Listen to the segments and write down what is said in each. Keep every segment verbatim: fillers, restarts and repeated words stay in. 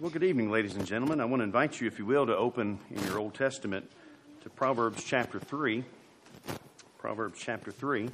Well, good evening, ladies and gentlemen. I want to invite you, if you will, to open in your Old Testament to Proverbs chapter three. Proverbs chapter three.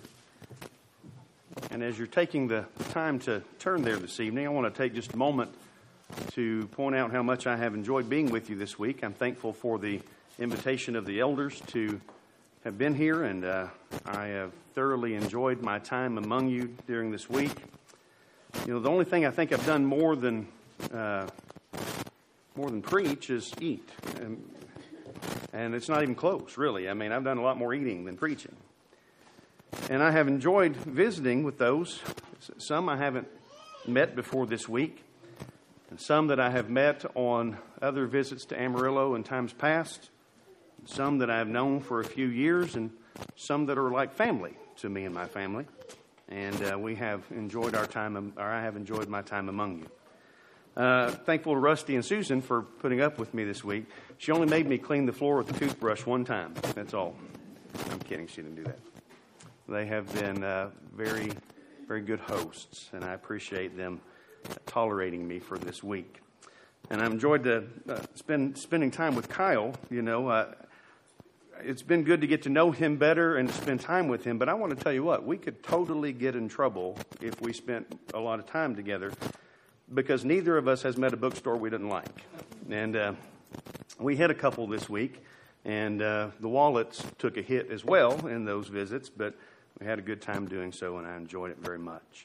And as you're taking the time to turn there this evening, I want to take just a moment to point out how much I have enjoyed being with you this week. I'm thankful for the invitation of the elders to have been here, and uh, I have thoroughly enjoyed my time among you during this week. You know, the only thing I think I've done more than uh, more than preach is eat, and, and it's not even close, really. I mean, I've done a lot more eating than preaching, and I have enjoyed visiting with those. Some I haven't met before this week, and some that I have met on other visits to Amarillo in times past, some that I've known for a few years, and some that are like family to me and my family. And uh, we have enjoyed our time, or I have enjoyed my time among you. Uh, thankful to Rusty and Susan for putting up with me this week. She only made me clean the floor with a toothbrush one time. That's all. I'm kidding. She didn't do that. They have been uh, very, very good hosts, and I appreciate them tolerating me for this week. And I've enjoyed the, uh, spend, spending time with Kyle. You know, uh, it's been good to get to know him better and to spend time with him. But I want to tell you what, we could totally get in trouble if we spent a lot of time together, because neither of us has met a bookstore we didn't like. And uh, we hit a couple this week, and uh, the wallets took a hit as well in those visits, but we had a good time doing so, and I enjoyed it very much.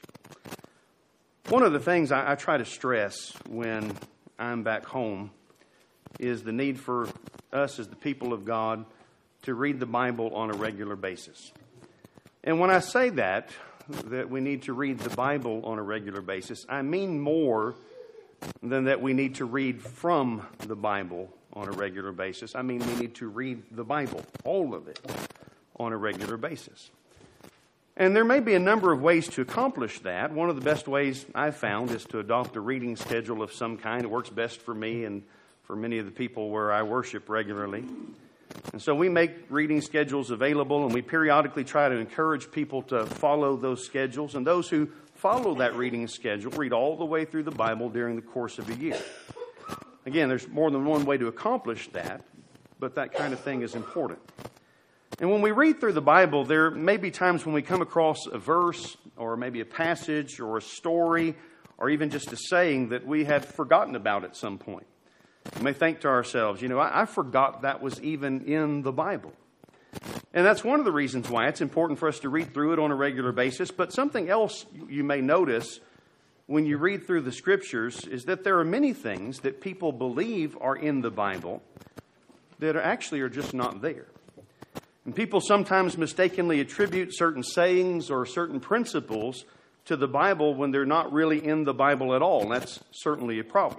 One of the things I, I try to stress when I'm back home is the need for us as the people of God to read the Bible on a regular basis. And when I say that, that we need to read the Bible on a regular basis, I mean more than that we need to read from the Bible on a regular basis. I mean we need to read the Bible, all of it, on a regular basis. And there may be a number of ways to accomplish that. One of the best ways I've found is to adopt a reading schedule of some kind. It works best for me and for many of the people where I worship regularly. And so we make reading schedules available, and we periodically try to encourage people to follow those schedules. And those who follow that reading schedule read all the way through the Bible during the course of a year. Again, there's more than one way to accomplish that, but that kind of thing is important. And when we read through the Bible, there may be times when we come across a verse or maybe a passage or a story or even just a saying that we had forgotten about at some point. We may think to ourselves, you know, I, I forgot that was even in the Bible. And that's one of the reasons why it's important for us to read through it on a regular basis. But something else you may notice when you read through the Scriptures is that there are many things that people believe are in the Bible that are actually are just not there. And people sometimes mistakenly attribute certain sayings or certain principles to the Bible when they're not really in the Bible at all. And that's certainly a problem.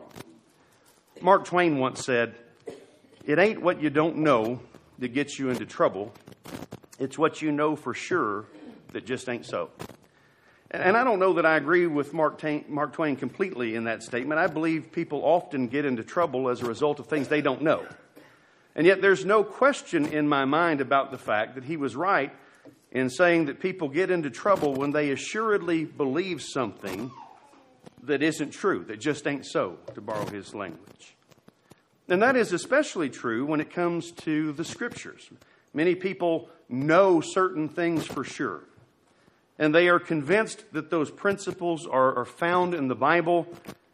Mark Twain once said, "It ain't what you don't know that gets you into trouble. It's what you know for sure that just ain't so." And I don't know that I agree with Mark Twain completely in that statement. I believe people often get into trouble as a result of things they don't know. And yet there's no question in my mind about the fact that he was right in saying that people get into trouble when they assuredly believe something that isn't true, that just ain't so, to borrow his language. And that is especially true when it comes to the Scriptures. Many people know certain things for sure, and they are convinced that those principles are, are found in the Bible,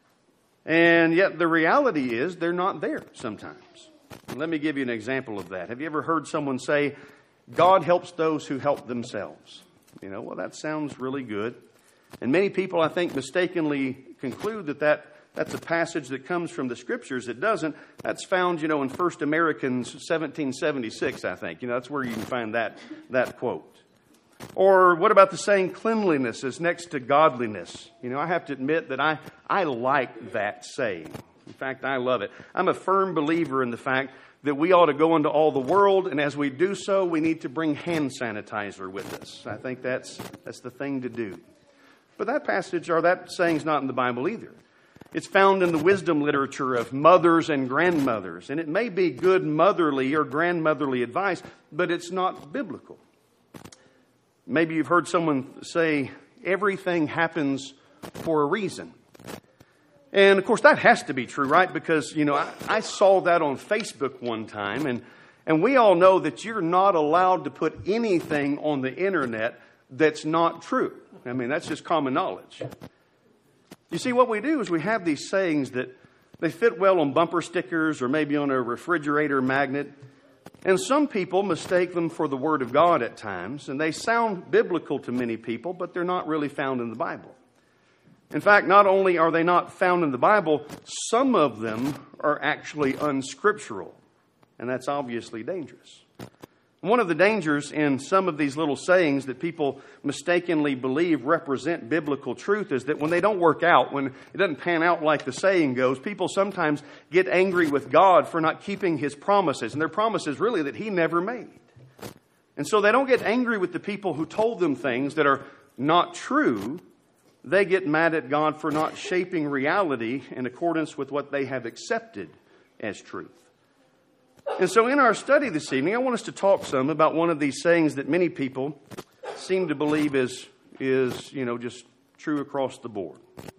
and yet the reality is they're not there sometimes. Let me give you an example of that. Have you ever heard someone say, "God helps those who help themselves"? You know, well, that sounds really good. And many people, I think, mistakenly conclude that, that that's a passage that comes from the Scriptures. It doesn't. That's found, you know, in First Americans seventeen seventy-six, I think. You know, that's where you can find that, that quote. Or what about the saying, "Cleanliness is next to godliness"? You know, I have to admit that I, I like that saying. In fact, I love it. I'm a firm believer in the fact that we ought to go into all the world, and as we do so, we need to bring hand sanitizer with us. I think that's that's the thing to do. But that passage or that saying's not in the Bible either. It's found in the wisdom literature of mothers and grandmothers, and it may be good motherly or grandmotherly advice, but it's not biblical. Maybe you've heard someone say, "Everything happens for a reason." And, of course, that has to be true, right? Because, you know, I, I saw that on Facebook one time, and, and we all know that you're not allowed to put anything on the Internet that's not true. I mean, that's just common knowledge. You see, what we do is we have these sayings that they fit well on bumper stickers or maybe on a refrigerator magnet. And some people mistake them for the Word of God at times, and they sound biblical to many people, but they're not really found in the Bible. In fact, not only are they not found in the Bible, some of them are actually unscriptural, and that's obviously dangerous. One of the dangers in some of these little sayings that people mistakenly believe represent biblical truth is that when they don't work out, when it doesn't pan out like the saying goes, people sometimes get angry with God for not keeping His promises, and their promises really that He never made. And so they don't get angry with the people who told them things that are not true. They get mad at God for not shaping reality in accordance with what they have accepted as truth. And so in our study this evening, I want us to talk some about one of these sayings that many people seem to believe is, is you know, just true across the board.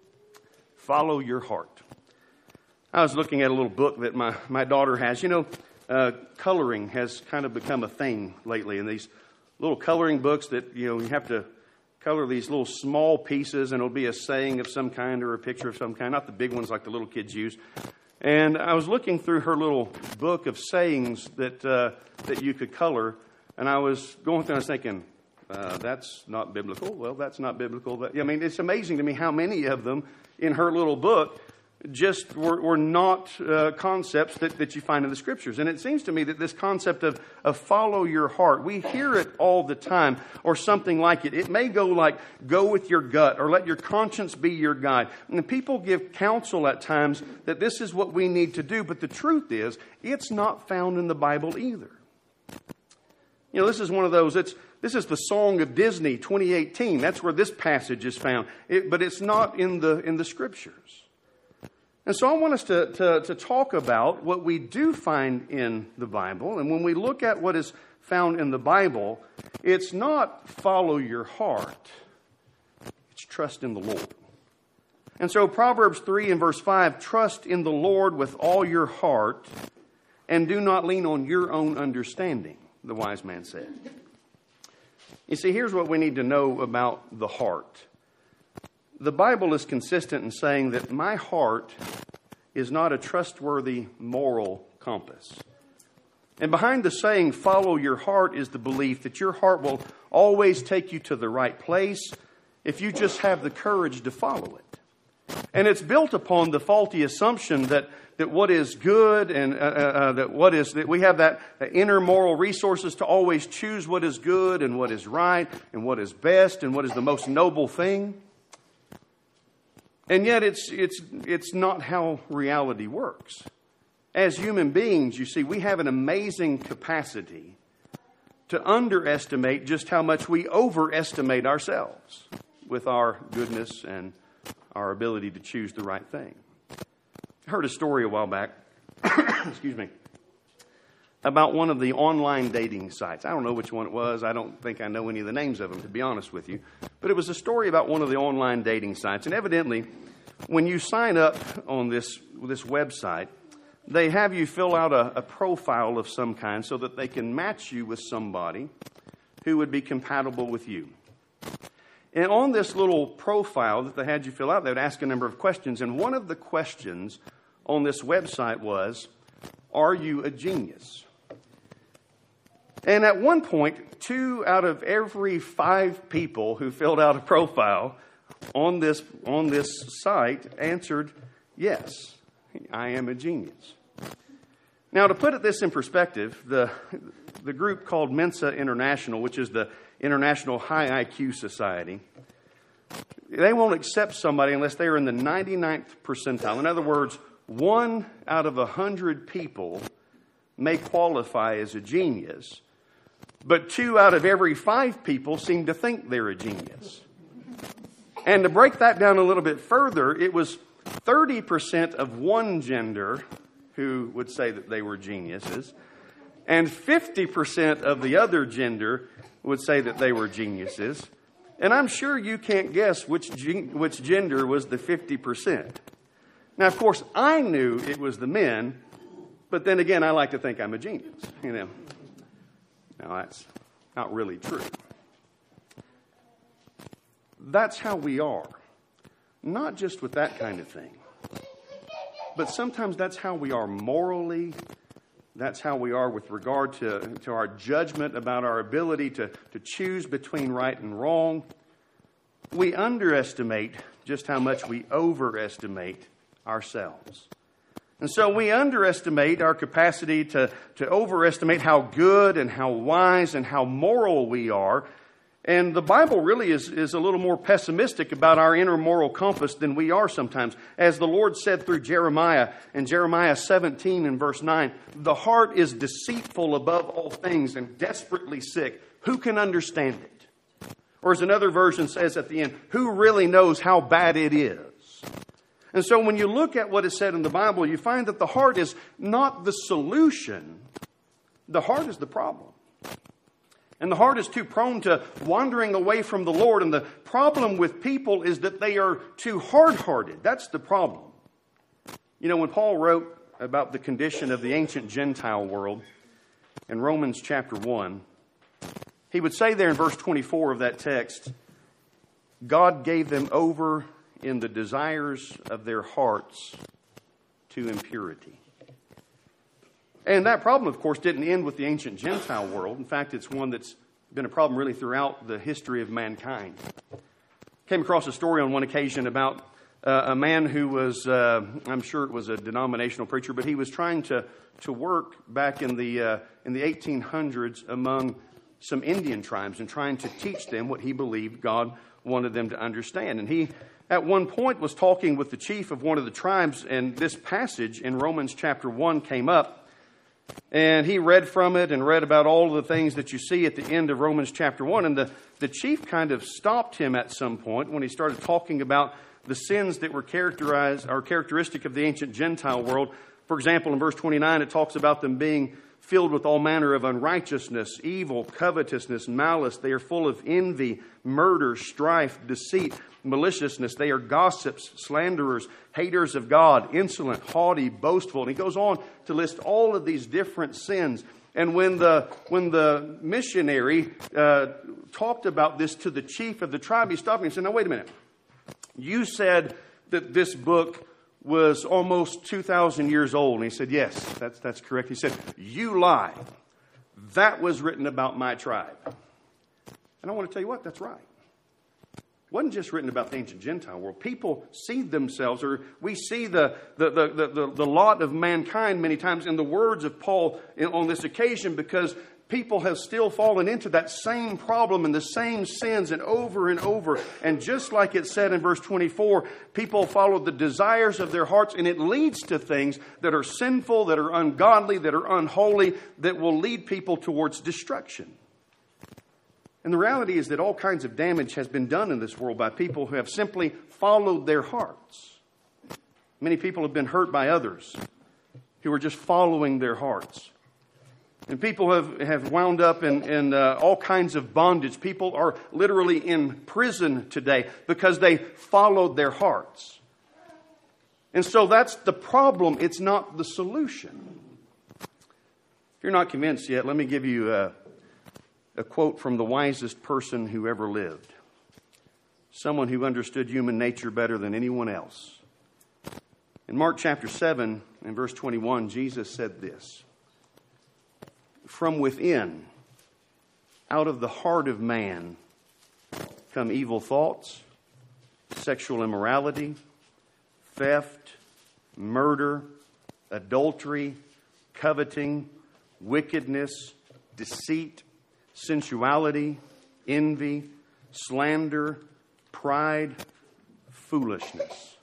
Follow your heart. I was looking at a little book that my, my daughter has. You know, uh, coloring has kind of become a thing lately. And these little coloring books that, you know, you have to color these little small pieces, and it'll be a saying of some kind or a picture of some kind, not the big ones like the little kids use. And I was looking through her little book of sayings that uh, that you could color, and I was going through and I was thinking, uh, that's not biblical. Well, that's not biblical. But, I mean, it's amazing to me how many of them in her little book just were, were not uh, concepts that, that you find in the Scriptures. And it seems to me that this concept of, of follow your heart, we hear it all the time, or something like it. It may go like, go with your gut, or let your conscience be your guide. And people give counsel at times that this is what we need to do, but the truth is, it's not found in the Bible either. You know, this is one of those, it's this is the Song of Disney twenty eighteen. That's where this passage is found. It, but it's not in the in the Scriptures. And so I want us to, to, to talk about what we do find in the Bible. And when we look at what is found in the Bible, it's not follow your heart. It's trust in the Lord. And so Proverbs three and verse five, trust in the Lord with all your heart and do not lean on your own understanding, the wise man said. You see, here's what we need to know about the heart. The Bible is consistent in saying that my heart is not a trustworthy moral compass. And behind the saying, follow your heart, is the belief that your heart will always take you to the right place if you just have the courage to follow it. And it's built upon the faulty assumption that, that what is good and uh, uh, that what is that we have that inner moral resources to always choose what is good and what is right and what is best and what is the most noble thing. And yet it's it's it's not how reality works. As human beings, you see, we have an amazing capacity to underestimate just how much we overestimate ourselves with our goodness and our ability to choose the right thing. I heard a story a while back, excuse me, about one of the online dating sites. I don't know which one it was. I don't think I know any of the names of them, to be honest with you. But it was a story about one of the online dating sites. And evidently, when you sign up on this, this website, they have you fill out a, a profile of some kind so that they can match you with somebody who would be compatible with you. And on this little profile that they had you fill out, they would ask a number of questions. And one of the questions on this website was, are you a genius? And at one point, two out of every five people who filled out a profile on this on this site answered, yes, I am a genius. Now, to put this in perspective, the the group called Mensa International, which is the International High I Q Society, they won't accept somebody unless they are in the ninety-ninth percentile. In other words, one out of a hundred people may qualify as a genius, but two out of every five people seem to think they're a genius. And to break that down a little bit further, it was thirty percent of one gender who would say that they were geniuses, and fifty percent of the other gender would say that they were geniuses. And I'm sure you can't guess which which gender was the fifty percent. Now, of course, I knew it was the men, but then again, I like to think I'm a genius, you know. Now, that's not really true. That's how we are. Not just with that kind of thing, but sometimes that's how we are morally. That's how we are with regard to, to our judgment about our ability to, to choose between right and wrong. We underestimate just how much we overestimate ourselves. And so we underestimate our capacity to, to overestimate how good and how wise and how moral we are. And the Bible really is, is a little more pessimistic about our inner moral compass than we are sometimes. As the Lord said through Jeremiah, in Jeremiah seventeen and verse nine, the heart is deceitful above all things and desperately sick. Who can understand it? Or as another version says at the end, who really knows how bad it is? And so when you look at what is said in the Bible, you find that the heart is not the solution. The heart is the problem. And the heart is too prone to wandering away from the Lord. And the problem with people is that they are too hard-hearted. That's the problem. You know, when Paul wrote about the condition of the ancient Gentile world in Romans chapter one, he would say there in verse twenty-four of that text, God gave them over in the desires of their hearts to impurity. And that problem, of course, didn't end with the ancient Gentile world. In fact, it's one that's been a problem really throughout the history of mankind. Came across a story on one occasion about uh, a man who was, uh, I'm sure it was a denominational preacher, but he was trying to, to work back in the, uh, in the eighteen hundreds among some Indian tribes and trying to teach them what he believed God wanted them to understand. And he, at one point, was talking with the chief of one of the tribes, and this passage in Romans chapter one came up. And he read from it and read about all of the things that you see at the end of Romans chapter one. And the, the chief kind of stopped him at some point when he started talking about the sins that were characterized or characteristic of the ancient Gentile world. For example, in verse twenty-nine, it talks about them being filled with all manner of unrighteousness, evil, covetousness, malice. They are full of envy, murder, strife, deceit, maliciousness. They are gossips, slanderers, haters of God, insolent, haughty, boastful. And he goes on to list all of these different sins. And when the when the missionary uh, talked about this to the chief of the tribe, he stopped me and said, now, wait a minute. You said that this book was almost two thousand years old. And he said, yes, that's, that's correct. He said, you lie. That was written about my tribe. And I want to tell you what, that's right. It wasn't just written about the ancient Gentile world. People see themselves, or we see the, the, the, the, the lot of mankind many times in the words of Paul on this occasion, because people have still fallen into that same problem and the same sins and over and over. And just like it said in verse twenty-four, people follow the desires of their hearts, and it leads to things that are sinful, that are ungodly, that are unholy, that will lead people towards destruction. And the reality is that all kinds of damage has been done in this world by people who have simply followed their hearts. Many people have been hurt by others who are just following their hearts. And people have, have wound up in, in uh, all kinds of bondage. People are literally in prison today because they followed their hearts. And so that's the problem. It's not the solution. If you're not convinced yet, let me give you a, a quote from the wisest person who ever lived. Someone who understood human nature better than anyone else. In Mark chapter seven, in verse twenty-one, Jesus said this. From within, out of the heart of man, come evil thoughts, sexual immorality, theft, murder, adultery, coveting, wickedness, deceit, sensuality, envy, slander, pride, foolishness.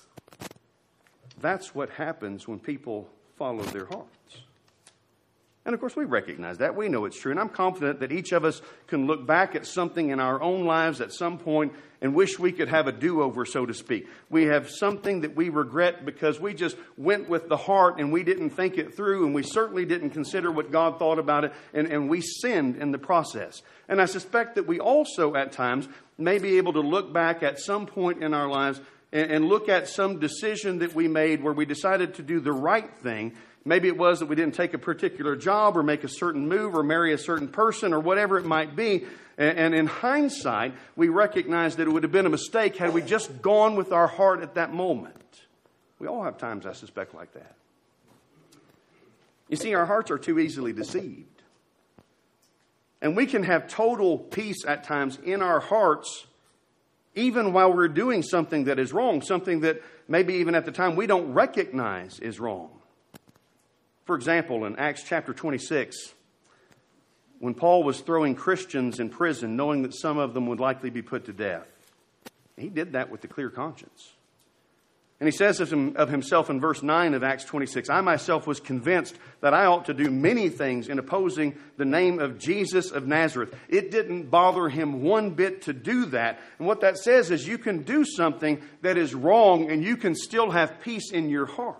That's what happens when people follow their hearts. And of course, we recognize that. We know it's true. And I'm confident that each of us can look back at something in our own lives at some point and wish we could have a do-over, so to speak. We have something that we regret because we just went with the heart and we didn't think it through, and we certainly didn't consider what God thought about it, and, and we sinned in the process. And I suspect that we also at times may be able to look back at some point in our lives and, and look at some decision that we made where we decided to do the right thing. Maybe it was that we didn't take a particular job or make a certain move or marry a certain person or whatever it might be. And, and in hindsight, we recognize that it would have been a mistake had we just gone with our heart at that moment. We all have times, I suspect, like that. You see, our hearts are too easily deceived. And we can have total peace at times in our hearts, even while we're doing something that is wrong, something that maybe even at the time we don't recognize is wrong. For example, in Acts chapter twenty-six, when Paul was throwing Christians in prison, knowing that some of them would likely be put to death, he did that with a clear conscience. And he says of himself in verse nine of Acts twenty-six, I myself was convinced that I ought to do many things in opposing the name of Jesus of Nazareth. It didn't bother him one bit to do that. And what that says is you can do something that is wrong and you can still have peace in your heart.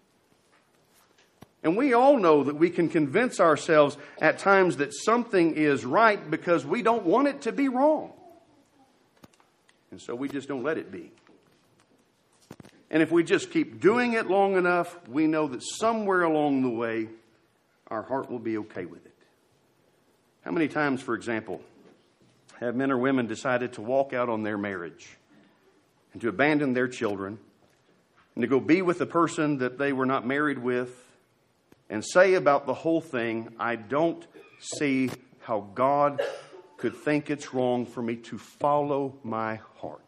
And we all know that we can convince ourselves at times that something is right because we don't want it to be wrong. And so we just don't let it be. And if we just keep doing it long enough, we know that somewhere along the way, our heart will be okay with it. How many times, for example, have men or women decided to walk out on their marriage and to abandon their children and to go be with the person that they were not married with and say about the whole thing, I don't see how God could think it's wrong for me to follow my heart.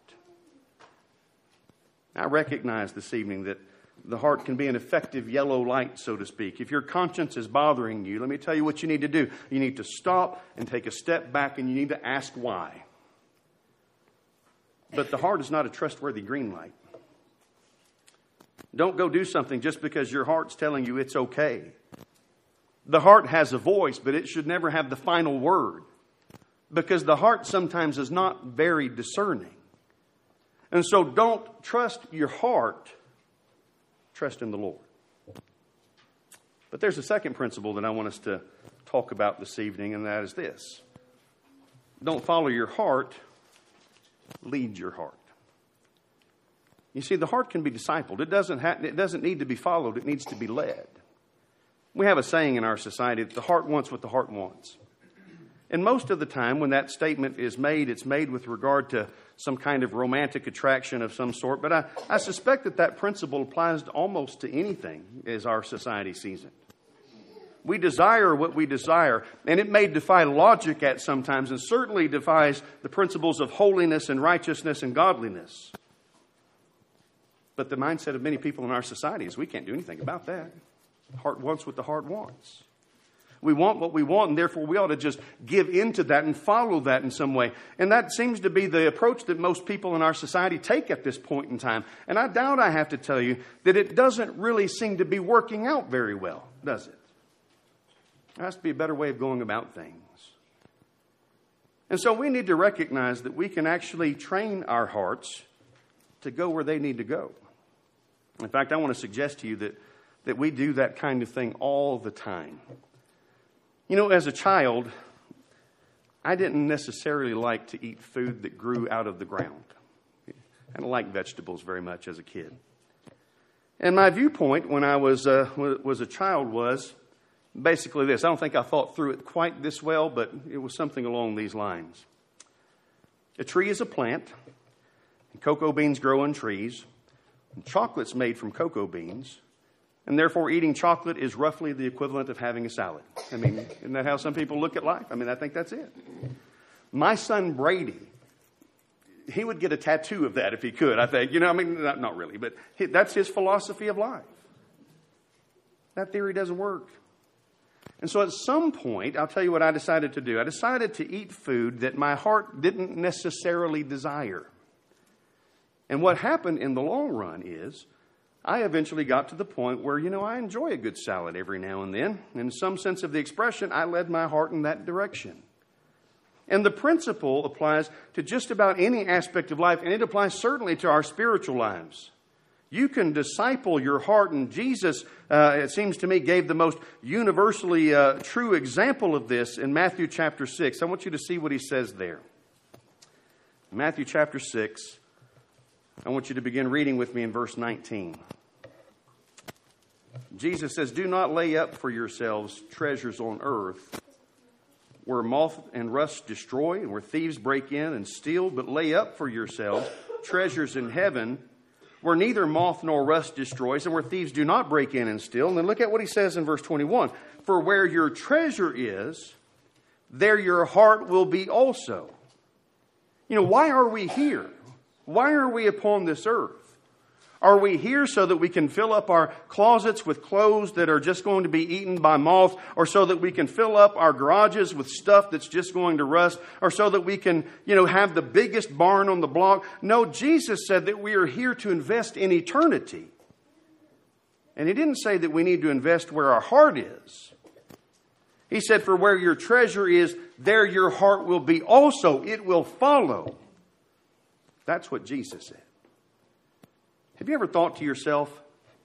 I recognize this evening that the heart can be an effective yellow light, so to speak. If your conscience is bothering you, let me tell you what you need to do. You need to stop and take a step back and you need to ask why. But the heart is not a trustworthy green light. Don't go do something just because your heart's telling you it's okay. The heart has a voice, but it should never have the final word. Because the heart sometimes is not very discerning. And so don't trust your heart. Trust in the Lord. But there's a second principle that I want us to talk about this evening, and that is this. Don't follow your heart. Lead your heart. You see, the heart can be discipled. It doesn't ha- it doesn't need to be followed. It needs to be led. We have a saying in our society that the heart wants what the heart wants. And most of the time when that statement is made, it's made with regard to some kind of romantic attraction of some sort. But I, I suspect that that principle applies to almost to anything as our society sees it. We desire what we desire, and it may defy logic at sometimes, and certainly defies the principles of holiness and righteousness and godliness. But the mindset of many people in our society is we can't do anything about that. The heart wants what the heart wants. We want what we want, and therefore we ought to just give into that and follow that in some way. And that seems to be the approach that most people in our society take at this point in time. And I doubt I have to tell you that it doesn't really seem to be working out very well, does it? There has to be a better way of going about things. And so we need to recognize that we can actually train our hearts to go where they need to go. In fact, I want to suggest to you that, that we do that kind of thing all the time. You know, as a child, I didn't necessarily like to eat food that grew out of the ground. I didn't like vegetables very much as a kid. And my viewpoint when I was, uh, was a child was basically this. I don't think I thought through it quite this well, but it was something along these lines. A tree is a plant, and cocoa beans grow on trees, and chocolate's made from cocoa beans, and therefore eating chocolate is roughly the equivalent of having a salad. I mean, isn't that how some people look at life? I mean, I think that's it. My son Brady, he would get a tattoo of that if he could, I think. You know, I mean, not, not really, but he, that's his philosophy of life. That theory doesn't work. And so at some point, I'll tell you what I decided to do. I decided to eat food that my heart didn't necessarily desire. And what happened in the long run is I eventually got to the point where, you know, I enjoy a good salad every now and then. In some sense of the expression, I led my heart in that direction. And the principle applies to just about any aspect of life, and it applies certainly to our spiritual lives. You can disciple your heart, and Jesus, uh, it seems to me, gave the most universally uh, true example of this in Matthew chapter six. I want you to see what he says there. Matthew chapter six, I want you to begin reading with me in verse nineteen. Jesus says, "Do not lay up for yourselves treasures on earth, where moth and rust destroy, and where thieves break in and steal, but lay up for yourselves treasures in heaven, where neither moth nor rust destroys, and where thieves do not break in and steal." And then look at what he says in verse twenty-one. "For where your treasure is, there your heart will be also." You know, why are we here? Why are we upon this earth? Are we here so that we can fill up our closets with clothes that are just going to be eaten by moths, or so that we can fill up our garages with stuff that's just going to rust, or so that we can, you know, have the biggest barn on the block? No, Jesus said that we are here to invest in eternity. And he didn't say that we need to invest where our heart is. He said, "For where your treasure is, there your heart will be also." It will follow. That's what Jesus said. Have you ever thought to yourself,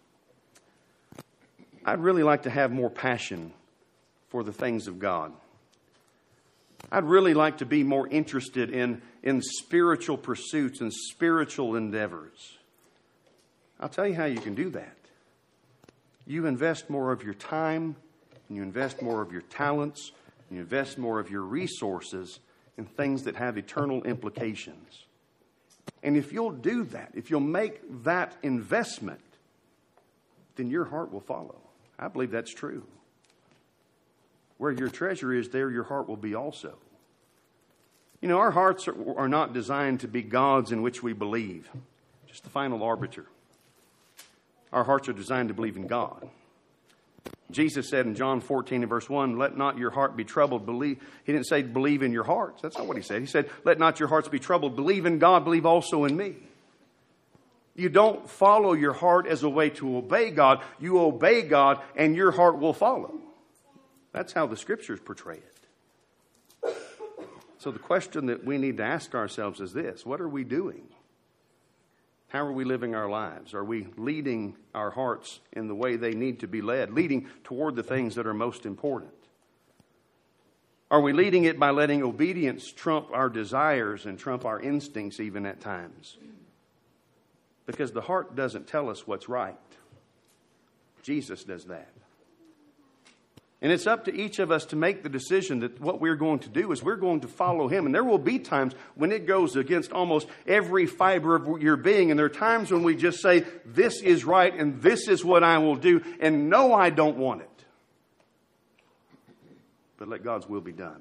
I'd really like to have more passion for the things of God. I'd really like to be more interested in, in spiritual pursuits and spiritual endeavors. I'll tell you how you can do that. You invest more of your time, and you invest more of your talents, and you invest more of your resources in things that have eternal implications. And if you'll do that, if you'll make that investment, then your heart will follow. I believe that's true. Where your treasure is, there your heart will be also. You know, our hearts are, are not designed to be gods in which we believe, just the final arbiter. Our hearts are designed to believe in God. Jesus said in John fourteen and verse one, "Let not your heart be troubled." Believe. He didn't say believe in your hearts. That's not what he said. He said, "Let not your hearts be troubled. Believe in God. Believe also in me." You don't follow your heart as a way to obey God. You obey God and your heart will follow. That's how the Scriptures portray it. So the question that we need to ask ourselves is this: what are we doing? How are we living our lives? Are we leading our hearts in the way they need to be led, leading toward the things that are most important? Are we leading it by letting obedience trump our desires and trump our instincts even at times? Because the heart doesn't tell us what's right. Jesus does that. And it's up to each of us to make the decision that what we're going to do is we're going to follow him. And there will be times when it goes against almost every fiber of your being. And there are times when we just say, this is right and this is what I will do. And no, I don't want it. But let God's will be done.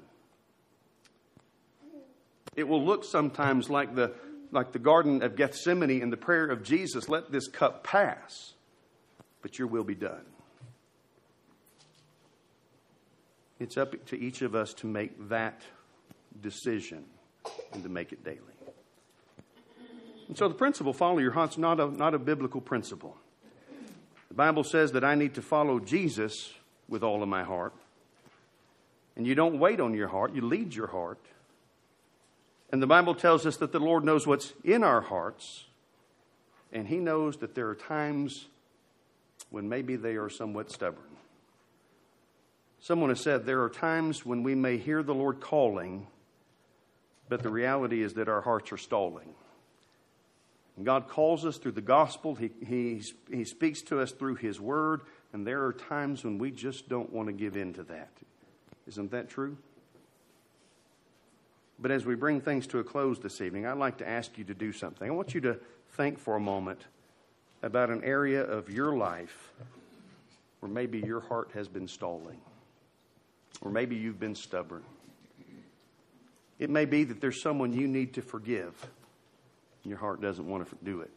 It will look sometimes like the, like the Garden of Gethsemane and the prayer of Jesus, "Let this cup pass, but your will be done." It's up to each of us to make that decision and to make it daily. And so the principle, follow your heart's not a, not a biblical principle. The Bible says that I need to follow Jesus with all of my heart. And you don't wait on your heart, you lead your heart. And the Bible tells us that the Lord knows what's in our hearts. And he knows that there are times when maybe they are somewhat stubborn. Someone has said there are times when we may hear the Lord calling, but the reality is that our hearts are stalling. And God calls us through the gospel. He, he, he speaks to us through his word. And there are times when we just don't want to give in to that. Isn't that true? But as we bring things to a close this evening, I'd like to ask you to do something. I want you to think for a moment about an area of your life where maybe your heart has been stalling. Or maybe you've been stubborn. It may be that there's someone you need to forgive, and your heart doesn't want to do it.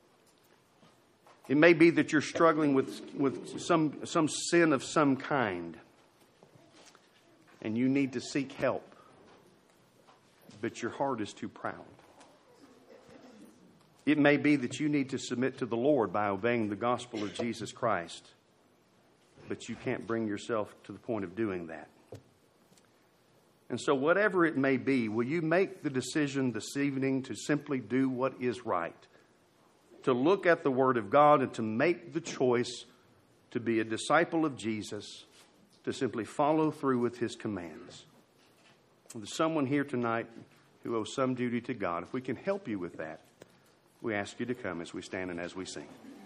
It may be that you're struggling with, with some, some sin of some kind, and you need to seek help, but your heart is too proud. It may be that you need to submit to the Lord by obeying the gospel of Jesus Christ, but you can't bring yourself to the point of doing that. And so whatever it may be, will you make the decision this evening to simply do what is right? To look at the Word of God and to make the choice to be a disciple of Jesus, to simply follow through with his commands. There's someone here tonight who owes some duty to God. If we can help you with that, we ask you to come as we stand and as we sing.